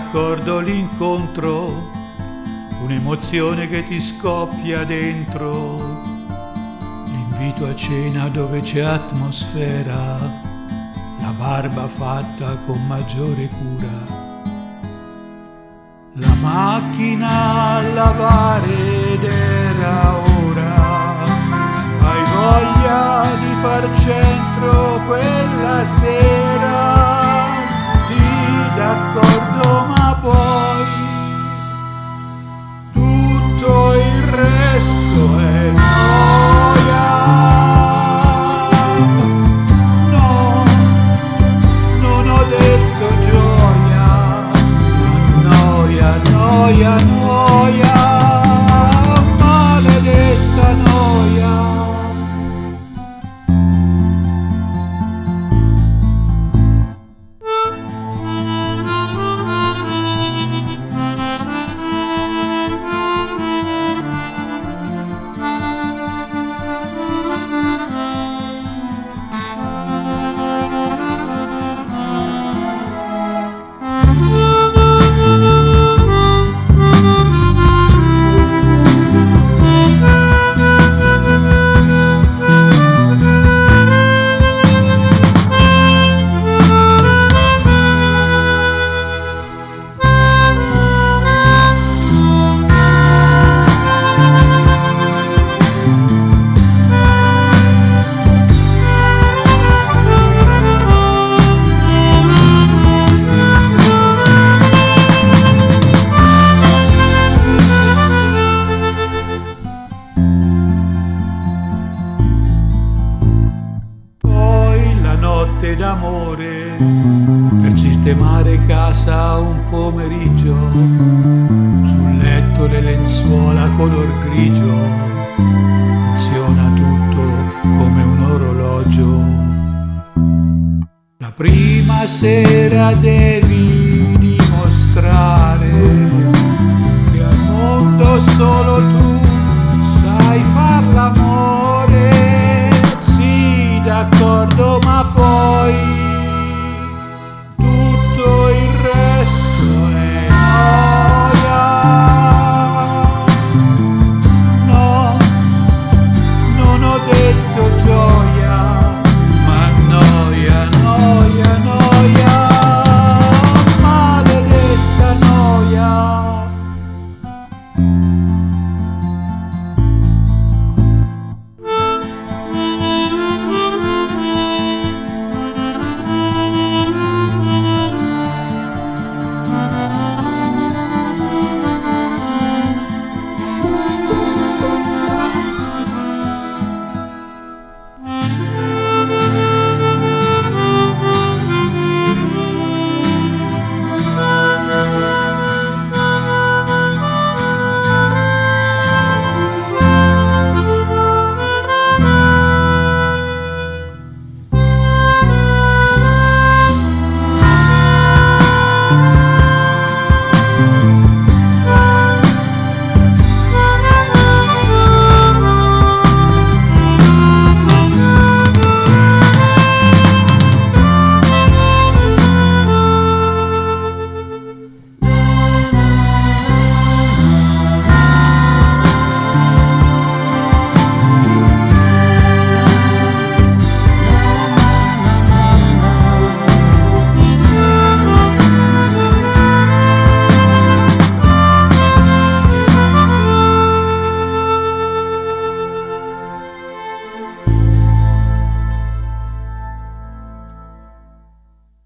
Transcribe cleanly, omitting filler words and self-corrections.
ricordo l'incontro, un'emozione che ti scoppia dentro, l'invito a cena dove c'è atmosfera, la barba fatta con maggiore cura, la macchina a lavare ed era ora, hai voglia di far centro quella sera, ti d'accordo ma poi tutto il resto è noia. No, non ho detto gioia, noia, noia, noia, maledetta noia. D'amore per sistemare casa un pomeriggio, sul letto le lenzuola color grigio, funziona tutto come un orologio. La prima sera devi dimostrare che al mondo solo tu sai far l'amore.